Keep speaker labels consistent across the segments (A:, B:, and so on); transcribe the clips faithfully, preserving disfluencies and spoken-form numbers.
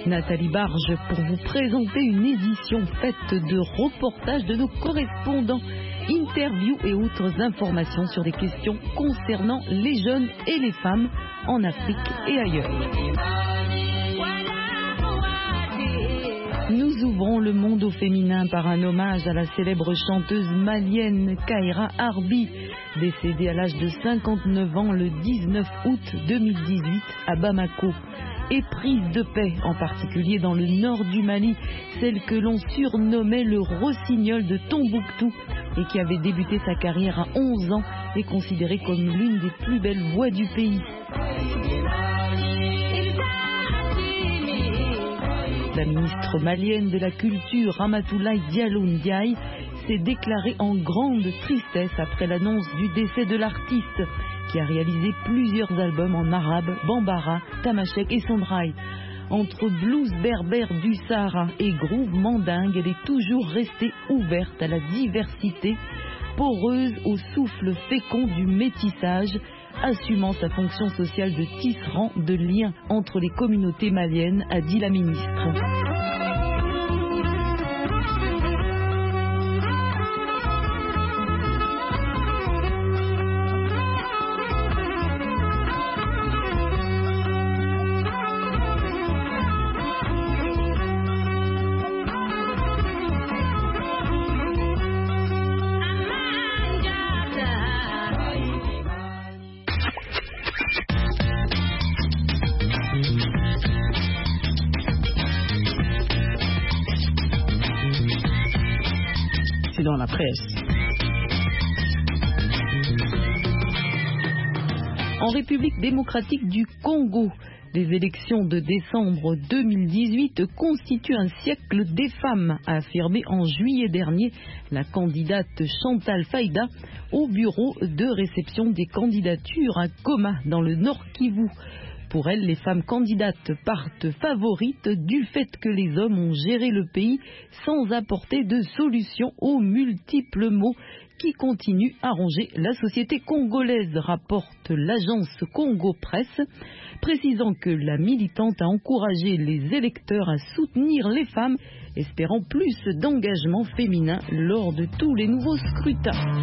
A: Nathalie Barge pour vous présenter une édition faite de reportages de nos correspondants, interviews et autres informations sur des questions concernant les jeunes et les femmes en Afrique et ailleurs. Nous ouvrons le monde au féminin par un hommage à la célèbre chanteuse malienne Kaira Arbi, décédée à l'âge de cinquante-neuf ans le dix-neuf août deux mille dix-huit à Bamako. Éprise de paix, en particulier dans le nord du Mali, celle que l'on surnommait le rossignol de Tombouctou et qui avait débuté sa carrière à onze ans est considérée comme l'une des plus belles voix du pays. La ministre malienne de la Culture, Ramatoulaye Diallo Ndiaye, s'est déclarée en grande tristesse après l'annonce du décès de l'artiste, qui a réalisé plusieurs albums en arabe, bambara, tamashek et sondraï. Entre blues berbère du Sahara et groove mandingue, elle est toujours restée ouverte à la diversité, poreuse au souffle fécond du métissage, assumant sa fonction sociale de tisserand de liens entre les communautés maliennes, a dit la ministre. Dans la presse. En République démocratique du Congo, les élections de décembre deux mille dix-huit constituent un siècle des femmes, a affirmé en juillet dernier la candidate Chantal Faïda au bureau de réception des candidatures à Goma dans le Nord Kivu. Pour elle, les femmes candidates partent favorites du fait que les hommes ont géré le pays sans apporter de solution aux multiples maux qui continuent à ronger la société congolaise, rapporte l'agence Congo Presse, précisant que la militante a encouragé les électeurs à soutenir les femmes, espérant plus d'engagement féminin lors de tous les nouveaux scrutins.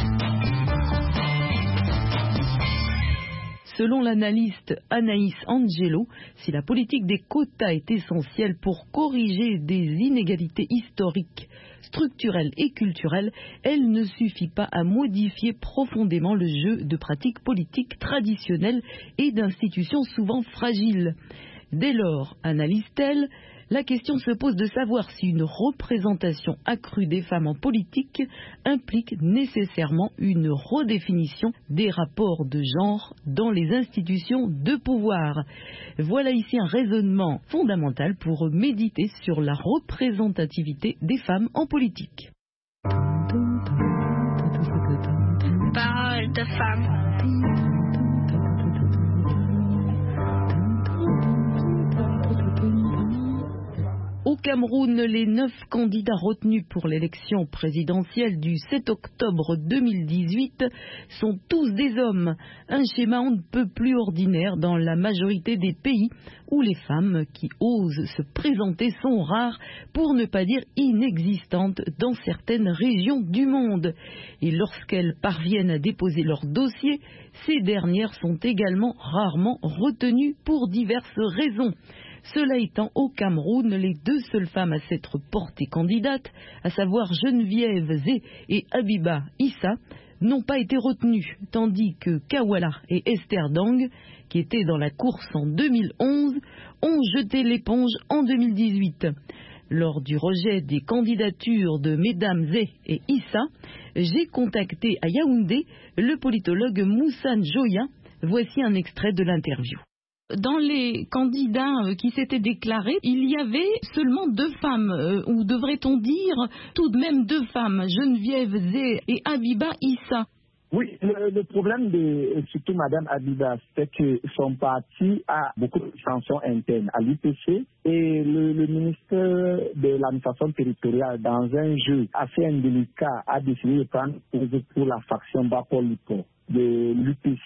A: Selon l'analyste Anaïs Angelo, si la politique des quotas est essentielle pour corriger des inégalités historiques, structurelles et culturelles, elle ne suffit pas à modifier profondément le jeu de pratiques politiques traditionnelles et d'institutions souvent fragiles. Dès lors, analyse-t-elle, la question se pose de savoir si une représentation accrue des femmes en politique implique nécessairement une redéfinition des rapports de genre dans les institutions de pouvoir. Voilà ici un raisonnement fondamental pour méditer sur la représentativité des femmes en politique. Parole de femme. Au Cameroun, les neuf candidats retenus pour l'élection présidentielle du sept octobre deux mille dix-huit sont tous des hommes, un schéma on ne peut plus ordinaire dans la majorité des pays où les femmes qui osent se présenter sont rares, pour ne pas dire inexistantes dans certaines régions du monde. Et lorsqu'elles parviennent à déposer leur dossier, ces dernières sont également rarement retenues pour diverses raisons. Cela étant, au Cameroun, les deux seules femmes à s'être portées candidates, à savoir Geneviève Zé et Abiba Issa, n'ont pas été retenues, tandis que Kawala et Esther Dang, qui étaient dans la course en deux mille onze, ont jeté l'éponge en deux mille dix-huit. Lors du rejet des candidatures de Mesdames Zé et Issa, j'ai contacté à Yaoundé le politologue Moussa Njoya. Voici un extrait de l'interview. Dans les candidats qui s'étaient déclarés, il y avait seulement deux femmes, euh, ou devrait-on dire tout de même deux femmes, Geneviève Zé et Abiba Issa.
B: Oui, le, le problème de surtout Madame Abiba, c'est que son parti a beaucoup de sanctions internes à l'U P C et le, le ministère de l'administration territoriale, dans un jeu assez indélicat, a décidé de prendre pour la faction Bapol de l'U P C.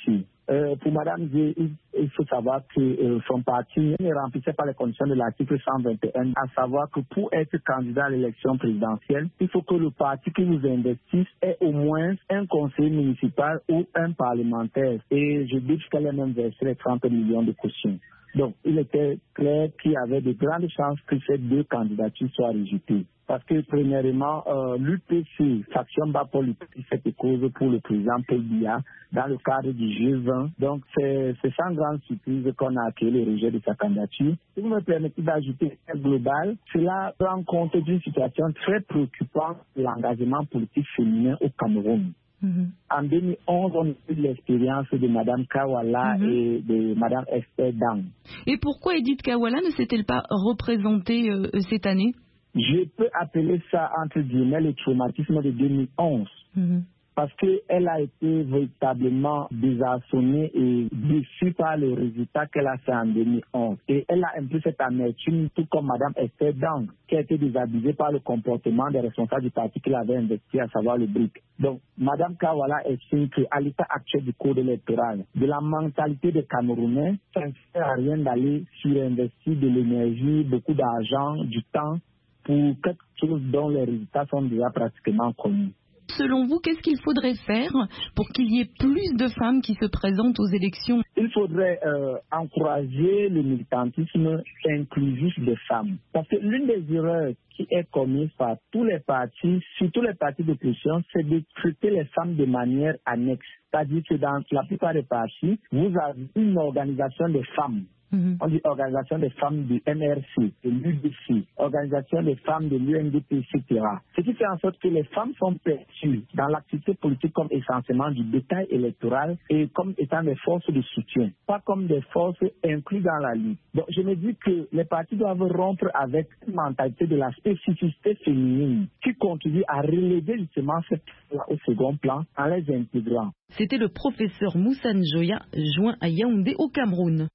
B: Euh, pour Mme Zé, il, il faut savoir que euh, son parti ne remplissait pas les conditions de l'article cent vingt et un, à savoir que pour être candidat à l'élection présidentielle, il faut que le parti qui vous investisse ait au moins un conseiller municipal ou un parlementaire. Et je dis qu'elle a même versé les trente millions de caution. Donc, il était clair qu'il y avait de grandes chances que ces deux candidatures soient rejetées. Parce que, premièrement, euh, l'U P C, faction bas politique, fait cause pour le président Paul Biya dans le cadre du G vingt. Donc, c'est sans grande surprise qu'on a accueilli le rejet de sa candidature. Si vous me permettez d'ajouter un global, cela rend compte d'une situation très préoccupante de l'engagement politique féminin au Cameroun. Mm-hmm. En deux mille onze, on a eu l'expérience de Mme Kawala mm-hmm. et de Mme Esther Dang.
A: Et pourquoi Edith Kawala ne s'est-elle pas représentée euh, cette année?
B: Je peux appeler ça, entre guillemets, le traumatisme de deux mille onze. Mm-hmm. Parce qu'elle a été véritablement désarçonnée et déçue par le résultat qu'elle a fait en deux mille onze. Et elle a un peu cette amertume, tout comme Mme Esther Dang, qui a été désabusée par le comportement des responsables du parti qu'elle avait investi, à savoir le B R I C. Donc, Mme Kawala estime qu'à l'état actuel du code électoral, de la mentalité des Camerounais, ça ne sert à rien d'aller surinvestir de l'énergie, beaucoup d'argent, du temps, pour quelque chose dont les résultats sont déjà pratiquement connus.
A: Selon vous, qu'est-ce qu'il faudrait faire pour qu'il y ait plus de femmes qui se présentent aux élections?
B: Il faudrait euh, encourager le militantisme inclusif des femmes. Parce que l'une des erreurs qui est commise par tous les partis, surtout les partis d'opposition, c'est de traiter les femmes de manière annexe. C'est-à-dire que dans la plupart des partis, vous avez une organisation des femmes. Mm-hmm. On dit organisation des femmes du M R C, de l'U D C, organisation des femmes de l'U N D P, et cetera. Ce qui fait en sorte que les femmes sont perçues dans l'activité politique comme essentiellement du détail électoral et comme étant des forces de soutien, pas comme des forces incluses dans la lutte. Donc je me dis que les partis doivent rompre avec une mentalité de la spécificité féminine qui contribue à reléguer justement cette au second plan en les intégrant.
A: C'était le professeur Moussa Njoya, joint à Yaoundé au Cameroun.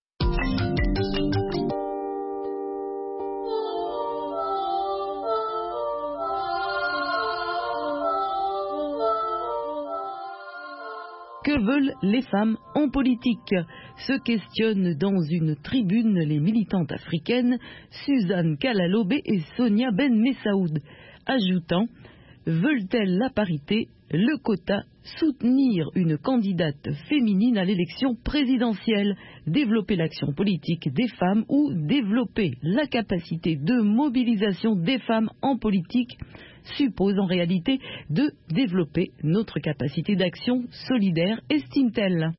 A: Que veulent les femmes en politique? Se questionnent dans une tribune les militantes africaines Suzanne Kalalobé et Sonia Ben Messaoud, ajoutant: veulent-elles la parité, le quota, soutenir une candidate féminine à l'élection présidentielle, développer l'action politique des femmes ou développer la capacité de mobilisation des femmes en politique suppose en réalité de développer notre capacité d'action solidaire, estime-t-elle.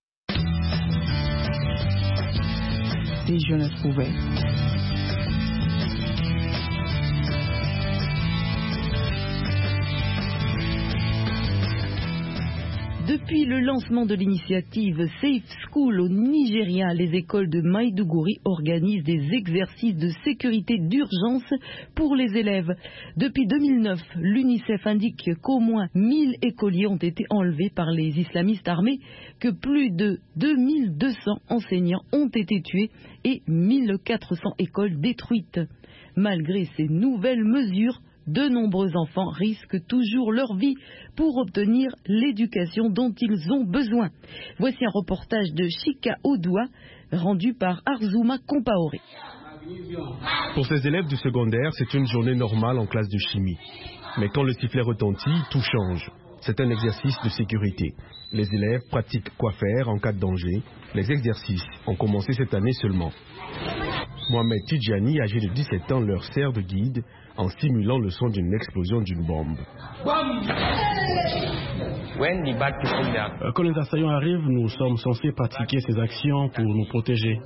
C: Et je le trouvais.
A: Depuis le lancement de l'initiative Safe School au Nigeria, les écoles de Maiduguri organisent des exercices de sécurité d'urgence pour les élèves. Depuis deux mille neuf, l'UNICEF indique qu'au moins mille écoliers ont été enlevés par les islamistes armés, que plus de deux mille deux cents enseignants ont été tués et mille quatre cents écoles détruites. Malgré ces nouvelles mesures, de nombreux enfants risquent toujours leur vie pour obtenir l'éducation dont ils ont besoin. Voici un reportage de Chika Odoua, rendu par Arzouma Compaoré.
D: Pour ces élèves du secondaire, c'est une journée normale en classe de chimie. Mais quand le sifflet retentit, tout change. C'est un exercice de sécurité. Les élèves pratiquent quoi faire en cas de danger. Les exercices ont commencé cette année seulement. Mohamed Tidjani, âgé de dix-sept ans, leur sert de guide en simulant le son d'une explosion d'une bombe.
E: Quand les assaillants arrivent, nous sommes censés pratiquer ces actions pour nous protéger.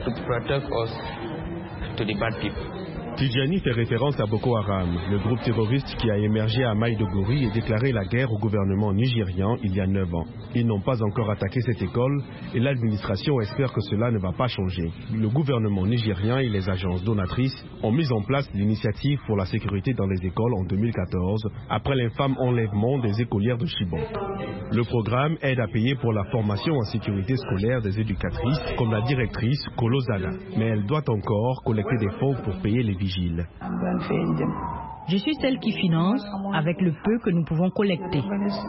D: Tidjani fait référence à Boko Haram, le groupe terroriste qui a émergé à Maiduguri et déclaré la guerre au gouvernement nigérian il y a neuf ans. Ils n'ont pas encore attaqué cette école et l'administration espère que cela ne va pas changer. Le gouvernement nigérian et les agences donatrices ont mis en place l'initiative pour la sécurité dans les écoles en deux mille quatorze, après l'infâme enlèvement des écolières de Chibok. Le programme aide à payer pour la formation en sécurité scolaire des éducatrices, comme la directrice Kolo Zala. Mais elle doit encore collecter des fonds pour payer les vigiles.
F: Je suis celle qui finance avec le peu que nous pouvons collecter.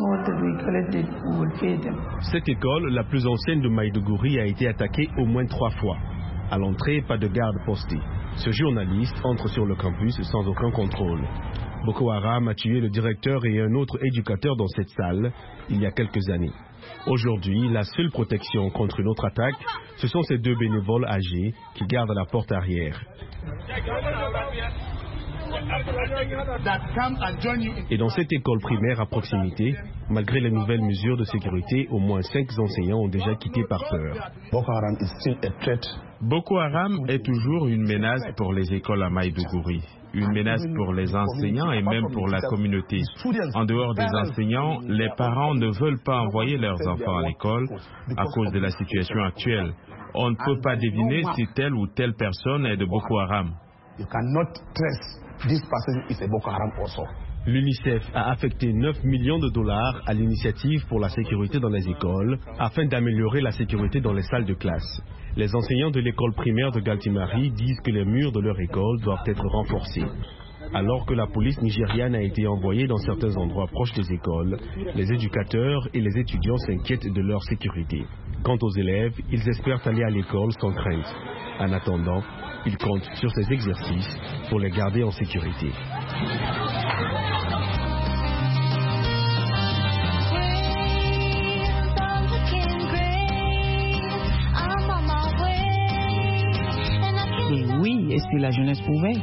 D: Cette école, la plus ancienne de Maïdougouri, a été attaquée au moins trois fois. À l'entrée, pas de garde postée. Ce journaliste entre sur le campus sans aucun contrôle. Boko Haram a tué le directeur et un autre éducateur dans cette salle il y a quelques années. Aujourd'hui, la seule protection contre une autre attaque, ce sont ces deux bénévoles âgés qui gardent la porte arrière. Et dans cette école primaire à proximité, malgré les nouvelles mesures de sécurité, au moins cinq enseignants ont déjà quitté par peur.
G: Boko Haram est toujours une menace pour les écoles à Maïdougouri, une menace pour les enseignants et même pour la communauté. En dehors des enseignants, les parents ne veulent pas envoyer leurs enfants à l'école à cause de la situation actuelle. On ne peut pas deviner si telle ou telle personne est de Boko Haram.
D: L'UNICEF a affecté neuf millions de dollars à l'initiative pour la sécurité dans les écoles afin d'améliorer la sécurité dans les salles de classe. Les enseignants de l'école primaire de Galtimari disent que les murs de leur école doivent être renforcés. Alors que la police nigériane a été envoyée dans certains endroits proches des écoles, les éducateurs et les étudiants s'inquiètent de leur sécurité. Quant aux élèves, ils espèrent aller à l'école sans crainte. En attendant, ils comptent sur ces exercices pour les garder en sécurité.
C: Et oui, est-ce que la jeunesse pouvait?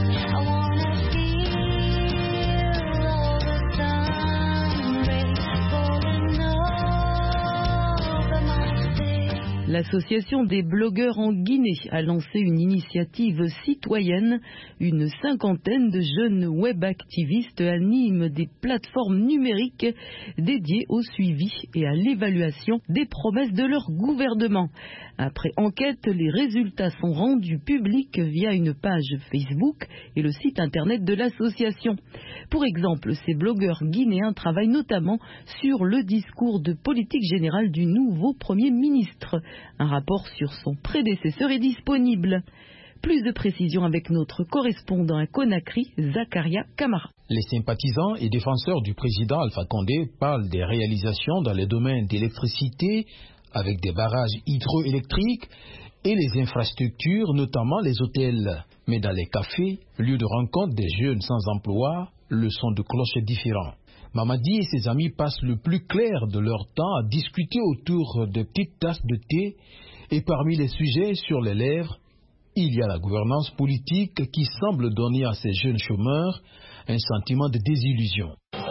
A: L'Association des blogueurs en Guinée a lancé une initiative citoyenne. Une cinquantaine de jeunes web-activistes animent des plateformes numériques dédiées au suivi et à l'évaluation des promesses de leur gouvernement. Après enquête, les résultats sont rendus publics via une page Facebook et le site internet de l'association. Pour exemple, ces blogueurs guinéens travaillent notamment sur le discours de politique générale du nouveau Premier ministre. Un rapport sur son prédécesseur est disponible. Plus de précisions avec notre correspondant à Conakry, Zakaria Kamara.
H: Les sympathisants et défenseurs du président Alpha Condé parlent des réalisations dans les domaines d'électricité, avec des barrages hydroélectriques et les infrastructures, notamment les hôtels. Mais dans les cafés, lieu de rencontre des jeunes sans emploi, le son de cloche est différent. Mamadi et ses amis passent le plus clair de leur temps à discuter autour de petites tasses de thé, et parmi les sujets sur les lèvres, il y a la gouvernance politique qui semble donner à ces jeunes chômeurs un sentiment de désillusion.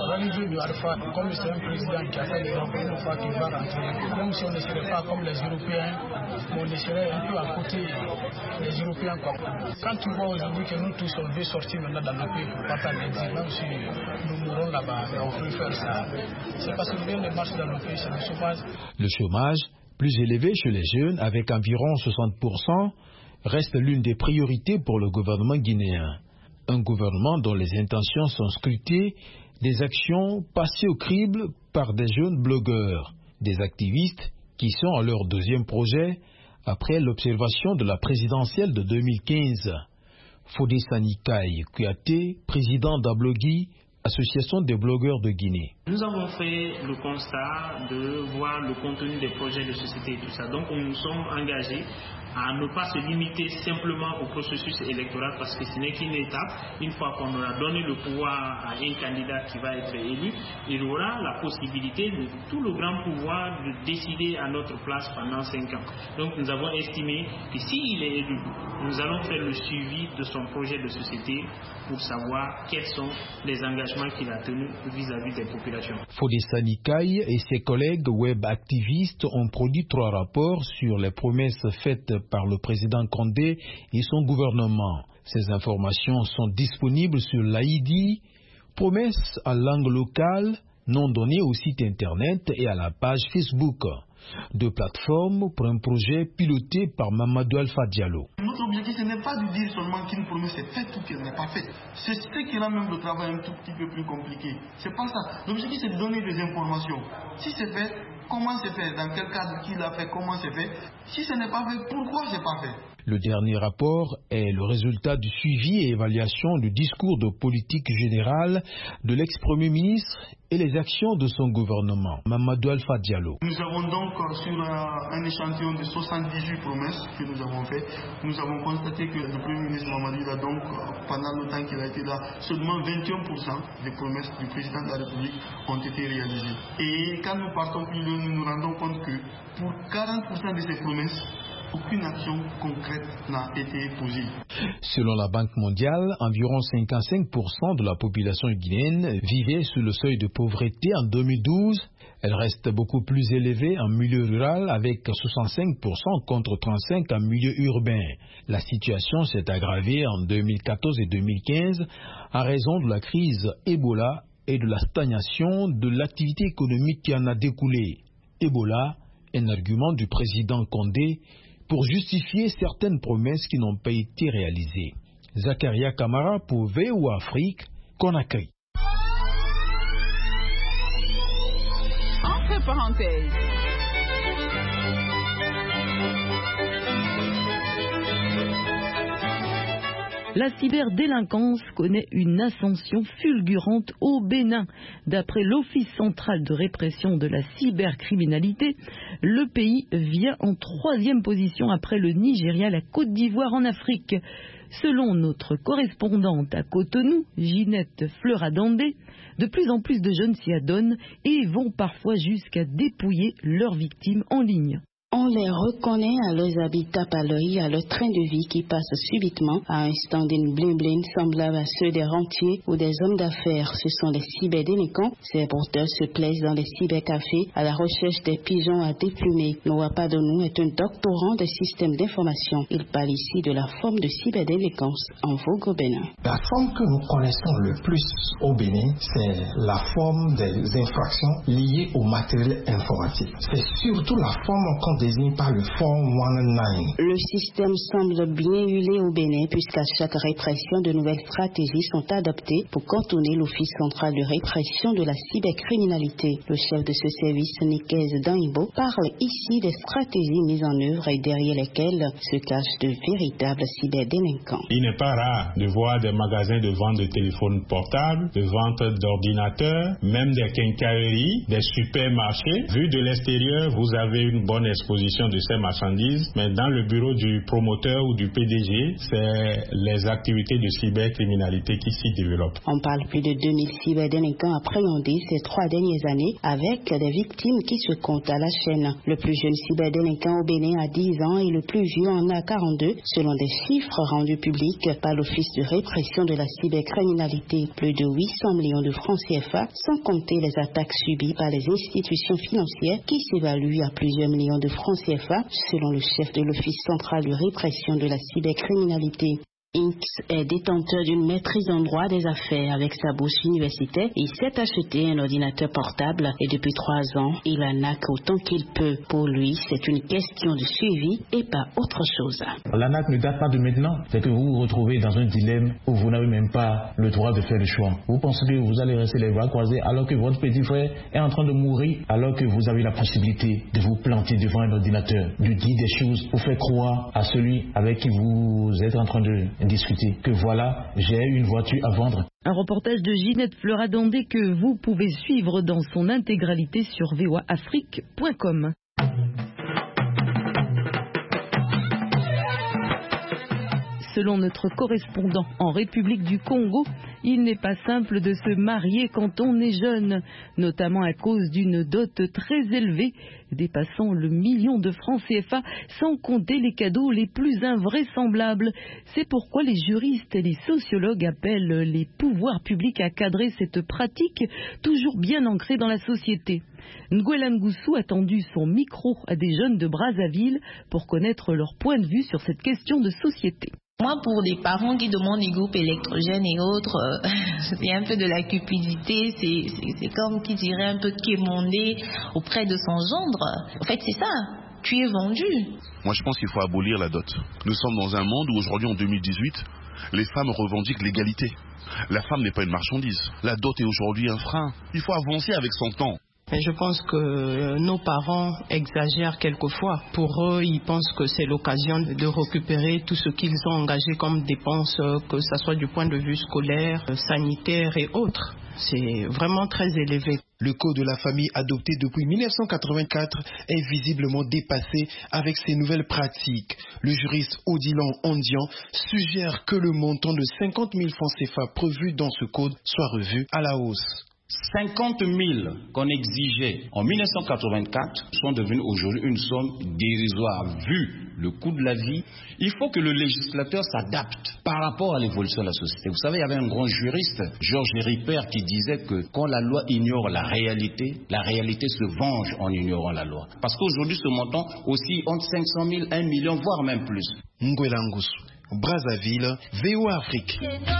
I: Comme c'est un président qui a fait les Européens une fois qu'il va rentrer, même si on ne serait pas comme les Européens, on serait un peu à côté des Européens. Quand tu vois aujourd'hui que nous tous on veut sortir maintenant dans nos pays pour partager l'exil, même si nous mourrons là-bas, on peut faire ça. C'est parce que rien ne marche dans nos pays, c'est le chômage.
H: Le chômage, plus élevé chez les jeunes, avec environ soixante pour cent, reste l'une des priorités pour le gouvernement guinéen. Un gouvernement dont les intentions sont scrutées, des actions passées au crible par des jeunes blogueurs, des activistes qui sont à leur deuxième projet après l'observation de la présidentielle de deux mille quinze. Fodé Sanikaï Kouyaté, président d'Ablogui, Association des blogueurs de Guinée.
J: Nous avons fait le constat de voir le contenu des projets de société et tout ça. Donc nous nous sommes engagés à ne pas se limiter simplement au processus électoral parce que ce n'est qu'une étape. Une fois qu'on aura donné le pouvoir à un candidat qui va être élu, il aura la possibilité de tout le grand pouvoir de décider à notre place pendant cinq ans. Donc nous avons estimé que s'il est élu, nous allons faire le suivi de son projet de société pour savoir quels sont les engagements qu'il a tenus vis-à-vis des populations.
H: Fodé Sanikaï et ses collègues web activistes ont produit trois rapports sur les promesses faites par le président Condé et son gouvernement. Ces informations sont disponibles sur l'A I D I, promesses à langue locale, non données au site internet et à la page Facebook. Deux plateformes pour un projet piloté par Mamadou Alpha Diallo.
K: Notre objectif, ce n'est pas de dire seulement qu'une promesse est faite ou qu'elle n'est pas faite. C'est ce qui rend même le travail un tout petit peu plus compliqué. C'est pas ça. L'objectif, c'est de donner des informations. Si c'est fait, comment c'est fait, dans quel cadre qui l'a fait, comment c'est fait. Si ce n'est pas fait, pourquoi c'est pas fait.
H: Le dernier rapport est le résultat du suivi et évaluation du discours de politique générale de l'ex-premier ministre et les actions de son gouvernement. Mamadou Alpha Diallo.
K: Nous avons donc sur un échantillon de soixante-dix-huit promesses que nous avons faites, nous avons constaté que le premier ministre Mamadi a donc, pendant le temps qu'il a été là, seulement vingt et un pour cent des promesses du président de la République ont été réalisées. Et quand nous partons plus loin, nous nous rendons compte que pour quarante pour cent de ces promesses, aucune action concrète n'a été posée.
H: Selon la Banque mondiale, environ cinquante-cinq pour cent de la population guinéenne vivait sous le seuil de pauvreté en deux mille douze. Elle reste beaucoup plus élevée en milieu rural avec soixante-cinq pour cent contre trente-cinq pour cent en milieu urbain. La situation s'est aggravée en deux mille quatorze et deux mille quinze en raison de la crise Ebola et de la stagnation de l'activité économique qui en a découlé. Ebola, un argument du président Condé pour justifier certaines promesses qui n'ont pas été réalisées. Zakaria Kamara pour V O A Afrique, Conakry.
L: Entre parenthèses.
A: La cyberdélinquance connaît une ascension fulgurante au Bénin. D'après l'Office central de répression de la cybercriminalité, le pays vient en troisième position après le Nigeria, la Côte d'Ivoire en Afrique. Selon notre correspondante à Cotonou, Ginette Fleuradandé, de plus en plus de jeunes s'y adonnent et vont parfois jusqu'à dépouiller leurs victimes en ligne.
M: On les reconnaît à leurs habits tape à l'œil, à leur train de vie qui passe subitement à un stand-in blin-blin semblable à ceux des rentiers ou des hommes d'affaires. Ce sont les cyberdélinquants. Ces porteurs se plaisent dans les cybercafés à la recherche des pigeons à déplumer. Noah Padonou est un doctorant des systèmes d'information. Il parle ici de la forme de cyberdélinquance en vogue au Bénin.
N: La forme que nous connaissons le plus au Bénin, c'est la forme des infractions liées au matériel informatique. C'est surtout la forme qu'on désigne par le quatre cent dix-neuf.
M: Le système semble bien huilé au Bénin puisqu'à chaque répression, de nouvelles stratégies sont adoptées pour contourner l'Office central de répression de la cybercriminalité. Le chef de ce service, Nikez Danhibo, parle ici des stratégies mises en œuvre et derrière lesquelles se cachent de véritables cyberdélinquants.
O: Il n'est pas rare de voir des magasins de vente de téléphones portables, de vente d'ordinateurs, même des quincailleries, des supermarchés. Vu de l'extérieur, vous avez une bonne exposition de ces marchandises, mais dans le bureau du promoteur ou du P D G, c'est les activités de cybercriminalité qui s'y développent.
M: On parle plus de deux mille cyberdélinquants appréhendés ces trois dernières années avec des victimes qui se comptent à la chaîne. Le plus jeune cyberdélinquant au Bénin a dix ans et le plus vieux en a quarante-deux, selon des chiffres rendus publics par l'Office de répression de la cybercriminalité. Plus de huit cents millions de francs C F A, sans compter les attaques subies par les institutions financières qui s'évaluent à plusieurs millions de francs C F A, selon le chef de l'Office central de répression de la cybercriminalité. Inks est détenteur d'une maîtrise en droit des affaires avec sa bourse universitaire. Il s'est acheté un ordinateur portable et depuis trois ans, il en a autant qu'il peut. Pour lui, c'est une question de suivi et pas autre chose.
P: L'A N A C ne date pas de maintenant. C'est que vous vous retrouvez dans un dilemme où vous n'avez même pas le droit de faire le choix. Vous pensez que vous allez rester les bras croisés alors que votre petit frère est en train de mourir, alors que vous avez la possibilité de vous planter devant un ordinateur, de dire des choses pour faire croire à celui avec qui vous êtes en train de discuter que voilà, j'ai une voiture à vendre.
A: Un reportage de Ginette Fleuradandé que vous pouvez suivre dans son intégralité sur v o a afrique point com. Selon notre correspondant en République du Congo, il n'est pas simple de se marier quand on est jeune, notamment à cause d'une dot très élevée, dépassant le million de francs C F A, sans compter les cadeaux les plus invraisemblables. C'est pourquoi les juristes et les sociologues appellent les pouvoirs publics à cadrer cette pratique toujours bien ancrée dans la société. Nguela Ngoussou a tendu son micro à des jeunes de Brazzaville pour connaître leur point de vue sur cette question de société.
Q: Moi, pour des parents qui demandent des groupes électrogènes et autres, euh, c'est un peu de la cupidité, c'est, c'est, c'est comme qui dirait un peu quémander auprès de son gendre. En fait, c'est ça, tu es vendu.
R: Moi, je pense qu'il faut abolir la dot. Nous sommes dans un monde où aujourd'hui, en deux mille dix-huit, les femmes revendiquent l'égalité. La femme n'est pas une marchandise. La dot est aujourd'hui un frein. Il faut avancer avec son temps.
L: Mais je pense que nos parents exagèrent quelquefois. Pour eux, ils pensent que c'est l'occasion de récupérer tout ce qu'ils ont engagé comme dépenses, que ce soit du point de vue scolaire, sanitaire et autres. C'est vraiment très élevé.
S: Le code de la famille adopté depuis mille neuf cent quatre-vingt-quatre est visiblement dépassé avec ces nouvelles pratiques. Le juriste Odilon Ondian suggère que le montant de cinquante mille francs C F A prévu dans ce code soit revu à la hausse.
T: cinquante mille qu'on exigeait en mille neuf cent quatre-vingt-quatre sont devenus aujourd'hui une somme dérisoire vu le coût de la vie. Il faut que le législateur s'adapte par rapport à l'évolution de la société. Vous savez, il y avait un grand juriste, Georges Ripert, qui disait que quand la loi ignore la réalité, la réalité se venge en ignorant la loi. Parce qu'aujourd'hui, ce montant aussi entre cinq cent mille, un million, voire même plus.
S: Ngwela Ngusu, Brazzaville, V O A Afrique.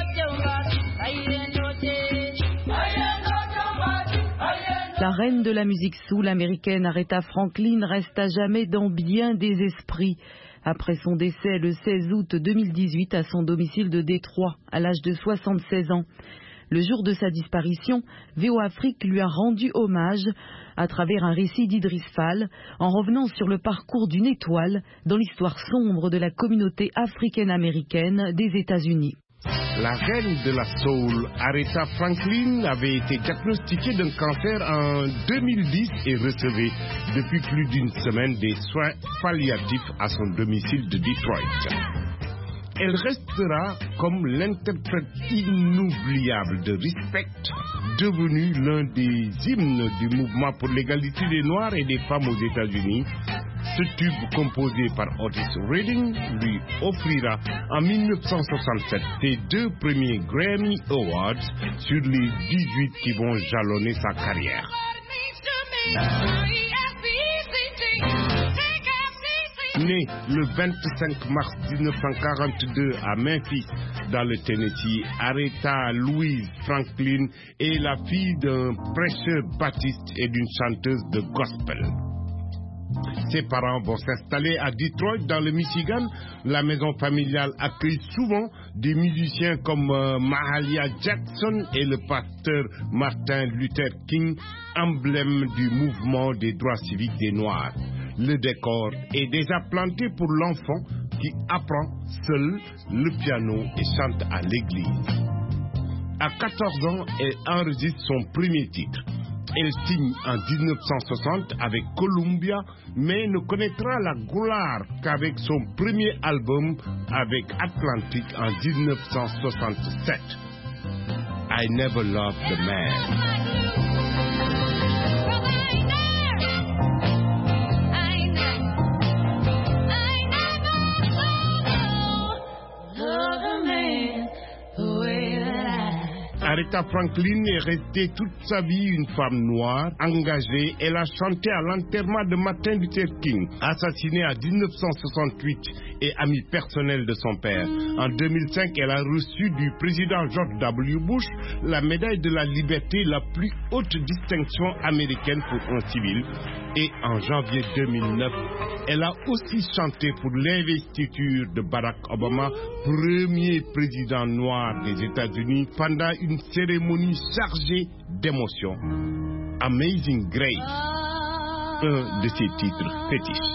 A: La reine de la musique soul américaine Aretha Franklin reste à jamais dans bien des esprits. Après son décès le seize août deux mille dix-huit à son domicile de Détroit, à l'âge de soixante-seize ans. Le jour de sa disparition, V O A Afrique lui a rendu hommage à travers un récit d'Idriss Fall, en revenant sur le parcours d'une étoile dans l'histoire sombre de la communauté africaine-américaine des États-Unis.
U: La reine de la soul, Aretha Franklin, avait été diagnostiquée d'un cancer en deux mille dix et recevait depuis plus d'une semaine des soins palliatifs à son domicile de Detroit. Elle restera comme l'interprète inoubliable de Respect, devenu l'un des hymnes du mouvement pour l'égalité des Noirs et des femmes aux États-Unis. Ce tube composé par Otis Redding lui offrira en mille neuf cent soixante-sept ses deux premiers Grammy Awards sur les dix-huit qui vont jalonner sa carrière. Née le vingt-cinq mars mille neuf cent quarante-deux à Memphis, dans le Tennessee, Aretha Louise Franklin est la fille d'un prêcheur baptiste et d'une chanteuse de gospel. Ses parents vont s'installer à Detroit, dans le Michigan. La maison familiale accueille souvent des musiciens comme euh, Mahalia Jackson et le pasteur Martin Luther King, emblème du mouvement des droits civiques des Noirs. Le décor est déjà planté pour l'enfant qui apprend seul le piano et chante à l'église. À quatorze ans, elle enregistre son premier titre. Elle signe en mille neuf cent soixante avec Columbia, mais ne connaîtra la gloire qu'avec son premier album avec Atlantic en mille neuf cent soixante-sept. I Never Loved the Man. Aretha Franklin est restée toute sa vie une femme noire, engagée. Elle a chanté à l'enterrement de Martin Luther King, assassiné en mille neuf cent soixante-huit et ami personnel de son père. En deux mille cinq, elle a reçu du président George W. Bush la médaille de la liberté, la plus haute distinction américaine pour un civil. Et en janvier deux mille neuf, elle a aussi chanté pour l'investiture de Barack Obama, premier président noir des États-Unis, pendant une cérémonie chargée d'émotions. Amazing Grace, un de ses titres fétiches.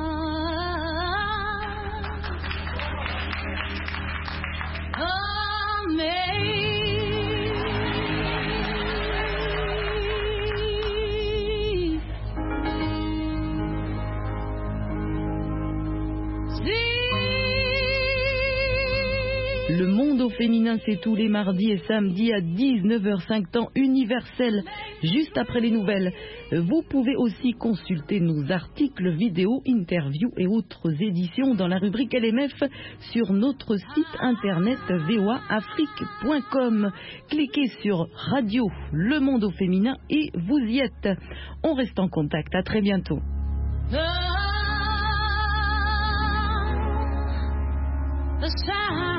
A: Le monde au féminin, c'est tous les mardis et samedis à dix-neuf heures cinq temps universel, juste après les nouvelles. Vous pouvez aussi consulter nos articles, vidéos, interviews et autres éditions dans la rubrique L M F sur notre site internet v o a afrique point com. Cliquez sur Radio Le Monde au féminin et vous y êtes. On reste en contact. À très bientôt.
V: The sound